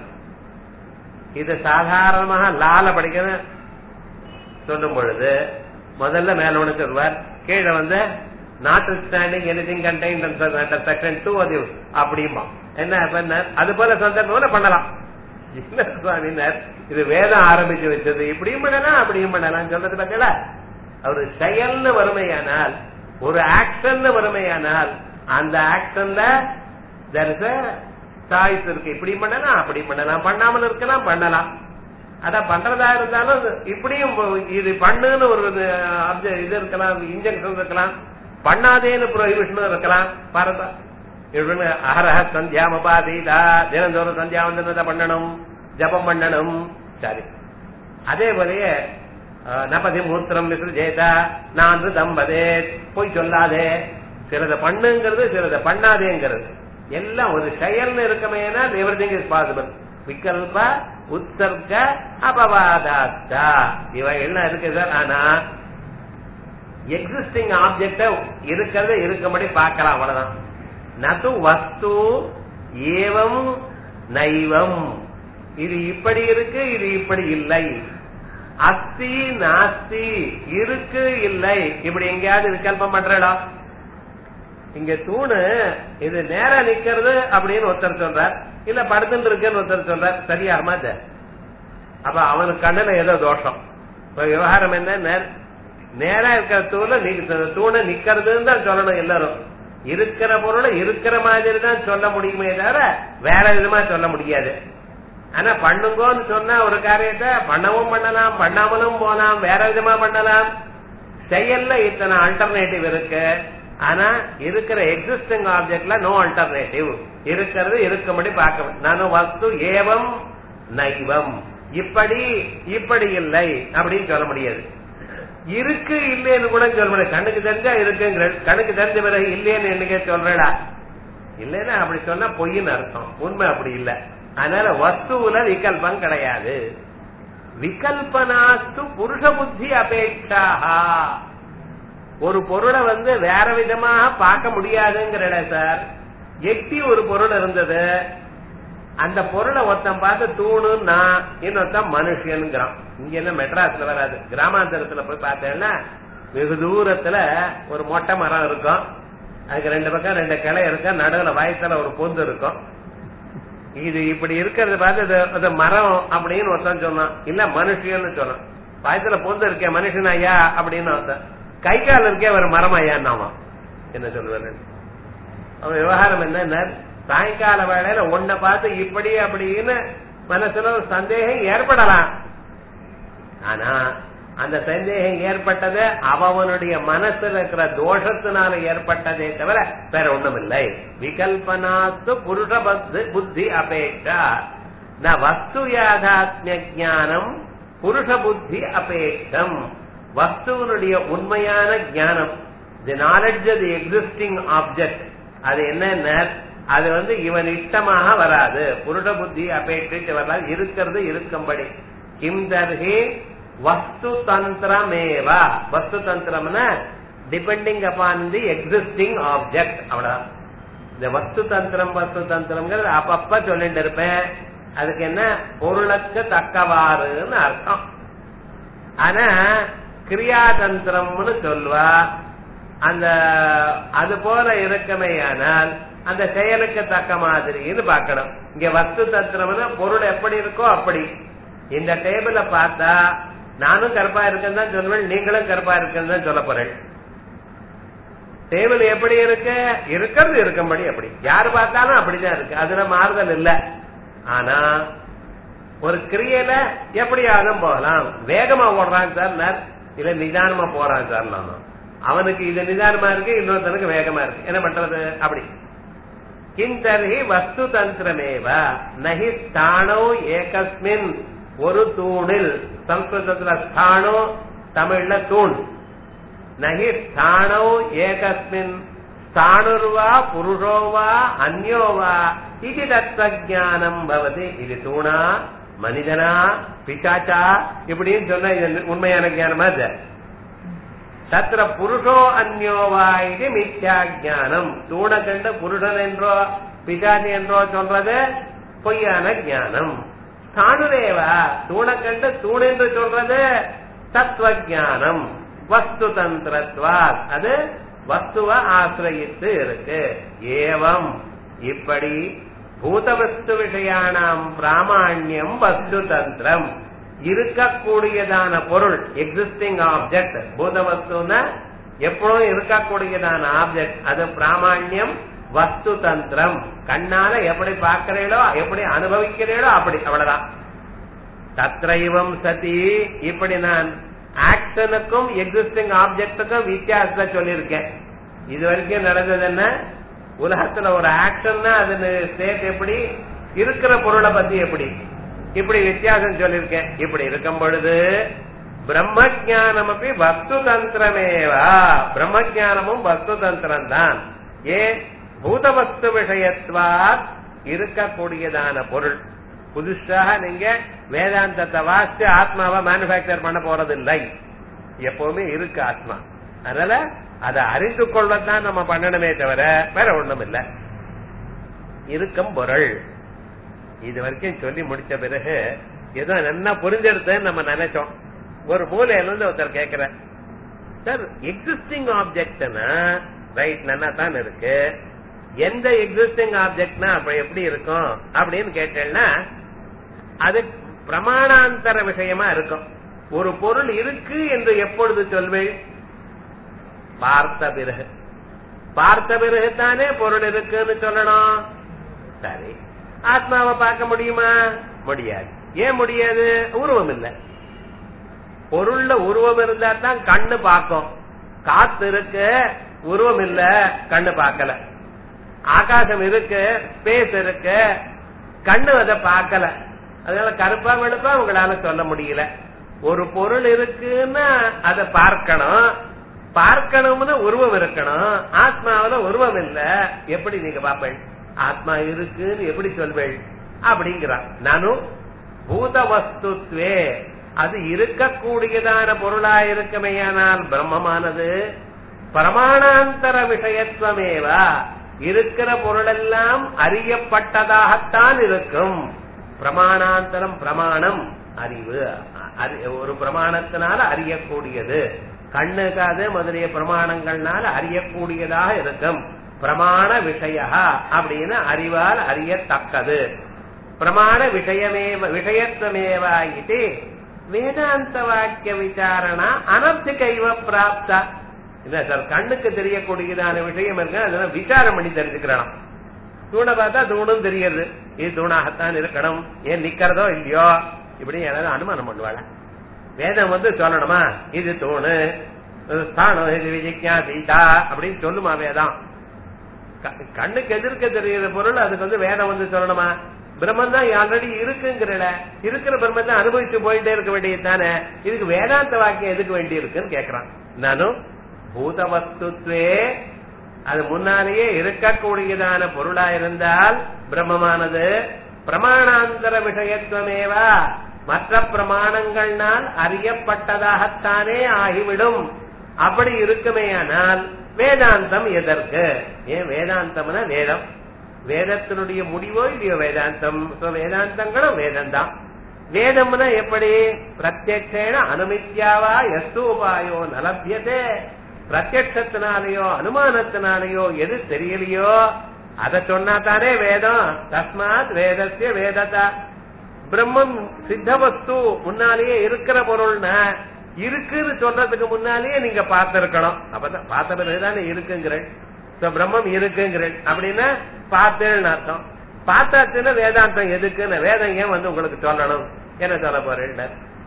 Speaker 1: இது சாதாரணமாக லால படிக்கணும் சொல்லும் பொழுது முதல்ல மேல ஒண்ணு சொல்வார், கீழே வந்து not standing anything contained under section two அது அப்படிமா. என்ன அது போல சந்தர்ப்பம் பண்ணலாம். என்ன சுவாமினர், இது வேதம் ஆரம்பிச்சு வச்சது, இப்படியும் பண்ணலாம் அப்படியும் பண்ணலாம் சொல்றது பக்கல. ஒரு செயல்னு வறுமையானால், ஒரு ஆக்ஷன் வறுமையானால், அந்த ஆக்ஷன்ல சாய்ஸ் இருக்கு, இப்படி பண்ணலாம் அப்படி பண்ணலாம், பண்ணாமல் இருக்கலாம் பண்ணலாம். அதான் பண்றதா இருந்தாலும் இப்படியும் இது பண்ணுன்னு ஒரு இது இருக்கலாம், இன்ஜெக்ஷன் இருக்கலாம், பண்ணாதேன்னு ப்ரொஹிபிஷனும் இருக்கலாம். பாரதா அஹரஹ சந்தியாமபாதீதா, தினந்தோறும் சந்தியாவந்தனத்தை பண்ணணும், ஜபம் பண்ணணும். சரி, அதே போலயே நபதி மூத்திரம் விசர்ஜேதா நான் தம்பதே, போய் சொல்லாதே, சிலதை பண்ணுங்கிறது சிலதை பண்ணாதேங்கிறது எல்லாம் ஒரு செயல்னு இருக்கமேனா எவ்ரிதிங் இஸ் பாசிபிள். விகல்ப உற்சர்க அபவாதாத்தா இவை எல்லாம் இருக்கு சார். ஆனா எக்ஸிஸ்டிங் ஆப்ஜெக்ட இருக்கிறத இருக்கும்படி பார்க்கலாம், அவ்வளவுதான். நது வஸ்து ஏவம் நைவம், இது இப்படி இருக்கு இது இப்படி இல்லை, அஸ்தி நாஸ்தி இருக்கு இல்லை, இப்படி எங்கேயாவது விகல்பம் பண்றடா. இங்க தூணு இது நேரா நிக்கிறது அப்படின்னு ஒருத்தர் சொல்றார், இல்ல படுத்துட்டு இருக்குன்னு ஒருத்தர் சொல்றார், சரியா மாத. அப்ப அவனுக்கு கண்ணுல ஏதோ தோஷம். இப்ப விவகாரம் என்ன, நேரா இருக்கிற தூண தூணை நிக்கிறதுன்னு தான் சொல்லணும். எல்லாரும் இருக்கிற பொருளை இருக்கிற மாதிரி தான் சொல்ல முடியுமே தவிர வேற விதமா சொல்ல முடியாது. ஆனா பண்ணுங்கன்னு சொன்னா ஒரு காரியத்தை பண்ணவும் பண்ணலாம், பண்ணாமலும் போலாம், வேற விதமா பண்ணலாம். செயல்ல இத்தனை ஆல்டர்னேட்டிவ் இருக்கு. ஆனா இருக்கிற எக்ஸிஸ்டிங் ஆப்ஜெக்ட்ல நோ ஆல்டர்னேட்டிவ், இருக்கிறது இருக்கும்படி பார்க்க. நானும் வஸ்து ஏவம் நைவம், இப்படி இப்படி இல்லை அப்படின்னு சொல்ல முடியாது. இருக்கு இல்லைன்னு கூட சொல்ல முடியாது. கண்ணுக்கு தெரிஞ்சா இருக்குங்கிற, கண்ணுக்கு தெரிஞ்ச பிறகு இல்லைன்னு என்னைக்கே சொல்றா, இல்லைன்னா அப்படி சொன்னா பொய்ன்னு அர்த்தம், உண்மை அப்படி இல்லை. அதனால வஸ்துல விகல்பம் கிடையாது. விகல்பனாஸ்து புருஷ புத்தி அபேட்சாஹா, ஒரு பொருளை வந்து வேற விதமாக பார்க்க முடியாதுங்கிற சார். எட்டி ஒரு பொருள் இருந்தது, அந்த பொருளை ஒருத்தன் பார்த்து தூணுன்னா இன்னொருத்தன் மனுஷனுங்கிறான். இங்க என்ன மெட்ராஸ்ல வராது, கிராமாந்தரத்துல போய் பார்த்தேன்னா வெகு தூரத்துல ஒரு மொட்டை மரம் இருக்கும், அதுக்கு ரெண்டு பக்கம் ரெண்டு கிளை இருக்கும், நடுவுல வயசுல ஒரு பொந்து இருக்கும். இது இப்படி இருக்கிறத பார்த்து மரம் அப்படின்னு ஒருத்தன் சொன்னான், இல்ல மனுஷன்னு சொன்னான். வயசுல பொந்து இருக்கேன் மனுஷன் ஐயா அப்படின்னு ஒருத்தன், கை கால் இருக்கே ஒரு மரம் ஐயான்னாமா. என்ன சொல்லுவாரு அவன் விவகாரம் என்ன, சாயங்கால வேளையில ஒன்ன பார்த்து இப்படி அப்படின்னு மனசுல ஒரு சந்தேகம் ஏற்படலாம். ஆனா அந்த சந்தேகம் ஏற்பட்டது அவனுடைய மனசுல இருக்கிற தோஷத்தினால ஏற்பட்டதே தவிர வேற ஒண்ணும் இல்லை. விகல்பனாத்து புருஷ புத்தி அபேட்சா ந வஸ்து யாதாத்மிய ஞானம் புருஷ புத்தி அபேட்சம். வஸ்துவனுடைய உண்மையான ஞானம், the knowledge of the existing object அது என்ன, அது வந்து இவன் இஷ்டமாக வராது, புருட புத்தி அபேட்சித்து வராது, இருக்கிறது இருக்கும்படி. கிம் தர்ஹி வஸ்து தந்திரமேவா, வஸ்து தந்திரம்னா depending upon the existing object, அவ்வளவுதான். இந்த வஸ்து தந்திரம் வஸ்து தந்திரம்ங்கிறது அப்பப்ப சொல்லிட்டு இருப்பேன். அதுக்கு என்ன, பொருளுக்கு தக்கவாறுன்னு அர்த்தம். ஆனா கிரியாதந்திரம்னு சொல்வா, அந்த அது போல இருக்கமையானால் அந்த செயலுக்கு தக்க மாதிரின்னு பாக்கணும். இங்க வஸ்து தந்திரம்னா பொருள் எப்படி இருக்கோ அப்படி. இந்த டேபிள பார்த்தா நானும் கருப்பா இருக்கேன்னு தான் சொல்லுவேன், நீங்களும் கருப்பா இருக்கேன்னு தான் சொல்ல போறேன். டேபிள் எப்படி இருக்கு, இருக்கிறது இருக்கும்படி அப்படி, யாரு பார்த்தாலும் அப்படிதான் இருக்கு, அதுல மாறுதல் இல்ல. ஆனா ஒரு கிரியையில எப்படியாலும் போகலாம். வேகமா ஓடுறான் சார், இல்ல நிதானமா போறான் சார், நாம அவனுக்கு இது நிதானமா இருக்கு, இன்னொருத்தனுக்கு வேகமா இருக்கு, என்ன பண்றது அப்படி. கிந்தர்ஹி வஸ்து தந்திரமேவ நஹி ஸ்தானோ ஏகஸ்மின், ஒரு தூணில், சம்ஸ்கிருதத்துல ஸ்தானோ தமிழ்ல தூண், நஹி ஸ்தானோ ஏகஸ்மின் ஸ்தானுர்வா புருஷோவா அந்யோவா இது தத்துவஞானம் பவதி. இது தூணா மனிதனா பிசாச்சா இப்படின்னு சொன்ன இது உண்மையான ஞானமா? தத்திர புருஷோ அந்யோவா இது மித்யா ஞானம். தூண கண்டு புருஷன் என்றோ பிசாச்சி என்றோ சொல்றது பொய்யான ஞானம். ஸ்தானுரேவா, தூண கண்டு தூண் என்று சொல்றது தத்துவ ஞானம். வஸ்து தந்திரத்வாத், அது வஸ்துவ ஆசிரயித்து இருக்கு. ஏவம் இப்படி பூதவஸ்து விஷயானாம் பிராமாண்யம் வஸ்து தந்திரம், இருக்கக்கூடியதான பொருள் எக்ஸிஸ்டிங் ஆப்ஜெக்ட், பூதவஸ்துன்னா எப்பவும் இருக்கக்கூடியதான ஆப்ஜெக்ட், அது பிராமாண்யம் வஸ்து தந்திரம். கண்ணால எப்படி பார்க்கிறீங்களோ எப்படி அனுபவிக்கிறீங்களோ அப்படி, அவ்வளவுதான். தத்ரைவம் சதி, இப்படி நான் ஆக்ஷனுக்கும் எக்ஸிஸ்டிங் ஆப்ஜெக்டுக்கும் வித்தியாசத்தை சொல்லியிருக்கேன். இது வரைக்கும் நடந்தது என்ன, உலகத்துல ஒரு ஆக்ஷன்னா அது ஸ்டேட் எப்படி, இருக்கிற பொருளை பத்தி எப்படி, இப்படி வித்தியாசம் சொல்லியிருக்கேன். இப்படி இருக்கும் பொழுது பிரம்ம ஜானம் அப்படி வஸ்து தந்திரமேவா, பிரம்ம ஜானமும் வஸ்து தந்திரம் தான். ஏன், பூதவஸ்து விஷயத்வாத், இருக்கக்கூடியதான பொருள். புதுசாக நீங்க வேதாந்தத்தை வாசிச்சு ஆத்மாவை மேனுபேக்சர் பண்ண போறது இல்லை, எப்பவுமே இருக்கு ஆத்மா. அதனால அதை அறிந்து கொள்ளத்தான் நம்ம பண்ணணுமே தவிர வேற ஒண்ணும் இல்லை. இருக்கும் பொருள் இது வரைக்கும் சொல்லி முடிச்ச பிறகு ஏதோ என்ன புரிஞ்செடுத்தேன்னு நம்ம நினைச்சோம். ஒரு மூலையில இருந்து ஒருத்தர் கேட்கிற, சார் எக்ஸிஸ்டிங் ஆப்ஜெக்ட்னா ரைட் நல்லா தான் இருக்கு, எந்த எக்ஸிஸ்டிங் ஆப்ஜெக்ட்னா அப்ப எப்படி இருக்கும் அப்படின்னு கேட்டேன்னா அது பிரமாணாந்தர விஷயமா இருக்கும். ஒரு பொருள் இருக்கு என்று எப்பொழுது சொல்வேன், பார்த்த பிறகு. பார்த்த பிறகு தானே பொருள் இருக்குன்னு சொல்லணும். சரி, ஆத்மாவை பார்க்க முடியுமா? முடியாது. ஏன் முடியாது? உருவம் இல்லை. பொருள்ல உருவம் இருந்தா தான் கண்ணு பார்க்கும். காத்து இருக்கு, உருவம் இல்ல, கண்ணு பார்க்கல. ஆகாசம் இருக்கு, ஸ்பேஸ் இருக்கு, கண்ணு அதை பார்க்கல. அதனால கருப்பா வெளுப்பா உங்களால சொல்ல முடியல. ஒரு பொருள் இருக்குன்னா அதை பார்க்கணும், பார்க்கணும்னு உருவம் இருக்கணும். ஆத்மாவில உருவம் இல்ல, எப்படி நீங்க பாப்பேன்? ஆத்மா இருக்குன்னு எப்படி சொல்வேள் அப்படிங்கிறான். நானும் பூத வஸ்துத்வே, அது இருக்கக்கூடியதான பொருளா இருக்குமேயானால் பிரம்மமானது பிரமாணாந்தர விஷயத்துவமேவா, இருக்கிற பொருளெல்லாம் அறியப்பட்டதாகத்தான் இருக்கும். பிரமாணாந்தரம், பிரமாணம் அறிவு, ஒரு பிரமாணத்தினால அறியக்கூடியது. கண்ணு காது முதலிய பிரமாணங்கள்னால அறியக்கூடியதாக இருக்கும். பிரமாண விஷய அப்படின்னு அறிவால் அறியத்தக்கது. பிரமாண விஷயமேவ விஷயத்துவமேவா இது வேதாந்த வாக்கிய விசாரணா அனர்த்திகைவ பிராப்தா. இல்ல சார், கண்ணுக்கு தெரியக்கூடியதான விஷயம் இருக்கு, அதெல்லாம் விசாரம் பண்ணி தெரிஞ்சுக்கிறான். தூணை பார்த்தா தூணும் தெரியுது, இது தூணாகத்தான் இருக்கணும், ஏன் நிக்கிறதோ இல்லையோ இப்படி ஏதாவது அனுமானம் பண்ணுவாள. வேதம் வந்து சொல்லணுமா இது தூணு ஸ்தானம் இது விஜிக்யா சீதா அப்படின்னு சொல்லுமா வேதம்? கண்ணுக்கு எதிர்க்க தெரிகிற பொருள் அதுக்கு வந்து வேதம் வந்து சொல்லணுமா? பிரம்மன் தான் ஆல்ரெடி இருக்குங்கிறல, இருக்கிற பிரம்மத்தை அனுபவிச்சு போயிட்டே இருக்க வேண்டியது தானே, இதுக்கு வேதாந்த வாக்கியம் எதுக்கு வேண்டி இருக்குன்னு கேக்குறான். நானும் பூதவஸ்துத்வே அது முன்னாலேயே இருக்கக்கூடியதான பொருளா இருந்தால் பிரம்மமானது பிரமாணாந்தர விஷயத்துவமேவா மற்ற பிரமாணங்கள்னால் அறியப்பட்டதாகத்தானே ஆகிவிடும். அப்படி இருக்குமேயானால் வேதாந்தம் எதற்கு? ஏன் வேதாந்தம்னா வேதம், வேதத்தினுடைய முடிவோ இல்லையோ வேதாந்தம். வேதாந்தங்களும் வேதம் தான். வேதம்னா எப்படி? பிரத்யக்ஷேன அனுமித்யாவா எஸ்து உபாயோ நலபியதே. பிரத்யக்ஷத்தினாலேயோ அனுமானத்தினாலேயோ எது தெரியலையோ அதை சொன்னா தானே வேதம். தஸ்மாத் வேதஸ்ய வேததா. பிரம்மம் சித்தவஸ்து முன்னாலேயே இருக்கிற பொருள்னா இருக்குன்னு சொல்றதுக்கு முன்னாலேயே நீங்க பார்த்திருக்கணும். அப்பதான் பார்த்த பிறகுதானே இருக்குங்கிறேன். பிரம்மம் இருக்குங்கிறேன் அப்படின்னா பார்த்தேன்னு அர்த்தம். பார்த்தாச்சுன்னா வேதாந்தம் எதுக்குன்னு வேதம் ஏன் வந்து உங்களுக்கு சொல்லணும்? என்ன சொல்ல போறேன்?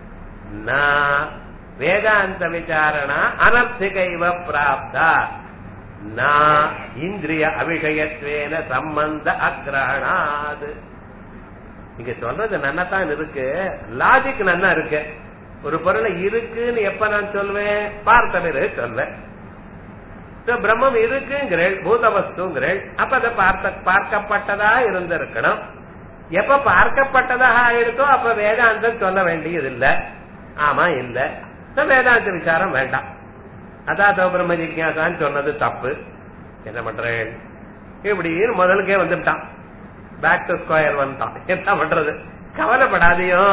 Speaker 1: நான் வேதாந்த விசாரணா அனர்த்திகைவ பிராப்தா நான் இந்திரிய அபிஷயத்வேன சம்பந்த அக்ரஹணாது. நீங்க சொல்றது நன்னாத்தான் இருக்கு, லாஜிக் நன்னா இருக்கு. ஒரு பொருளை இருக்குன்னு எப்ப நான் சொல்வேன்? பார்த்த பிறகு சொல்வேன். பிரம்மம் இருக்குங்கிறேன், பூதவஸ்துங்கிறேன். அப்ப அதை பார்த்த பார்க்கப்பட்டதா இருந்திருக்கணும். எப்ப பார்க்கப்பட்டதாக ஆயிருக்கோ அப்ப வேதாந்தம் சொல்ல வேண்டியது இல்ல. ஆமா இல்ல, வேதாந்த விசாரம் வேண்டாம். அதான் பிரம்ம ஜிக்யாசான்னு சொன்னது தப்பு. என்ன பண்றேன்? இப்படின்னு முதலுக்கே வந்துட்டான், பேக் டு ஸ்கொயர் வந்துட்டான். என்ன பண்றது? கவலைப்படாதையோ,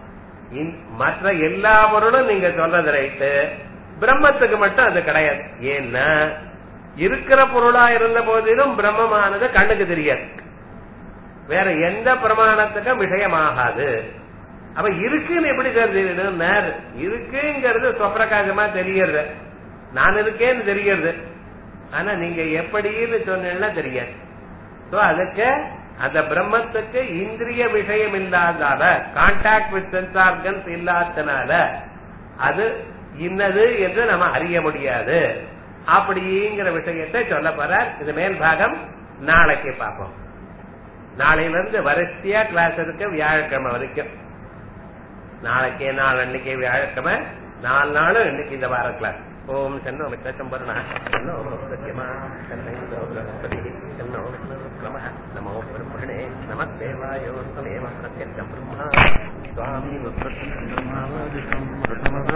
Speaker 1: மற்ற எல்லா பொருளும் நீங்க சொல்றது ரைட்டு, பிரம்மத்துக்கு மட்டும் அது கிடையாது. ஏன்னா இருக்கிற பொருளா இருந்த போதிலும் பிரம்மமானது கண்ணுக்கு தெரியாது, வேற எந்த பிரமாணத்துக்கும் விஷயமாகாது. அப்ப இருக்குன்னு எப்படி தெரியுது? இருக்குங்கிறது சொப்பிரகாசமா தெரியறது, நான் இருக்கேன்னு தெரியறது. ஆனா நீங்க எப்படின்னு சொன்னா தெரியாது. அதுக்கு அந்த பிரம்மத்துக்கு இந்திரிய விஷயம் இல்லாததால, கான்டாக்ட் வித் சென்ஸ் ஆர்கன்ஸ் இல்லாதனால அது இன்னது என்று நம்ம அறிய முடியாது. அப்படிங்கிற விஷயத்தை சொல்ல போற. இது மேல் பாகம் நாளைக்கு பார்ப்போம். நாளையில இருந்து வரிசையா கிளாஸ் இருக்கு, வியாழக்கிழமை வரைக்கும். நாளைக்கு நாள் அன்னைக்கு வியாழக்கிழமை நாலு நாளும் இன்னைக்கு இந்த வார கிளாஸ். ஓம் சென்னோ மிச்சம்பர்ணா சென்னோ சத்யமா சென்னோ நமோ பிரம்மணே நமஸ்தேவாயோ தமேவ பிரத்யக்ஷம் பிரம்மா சுவாமி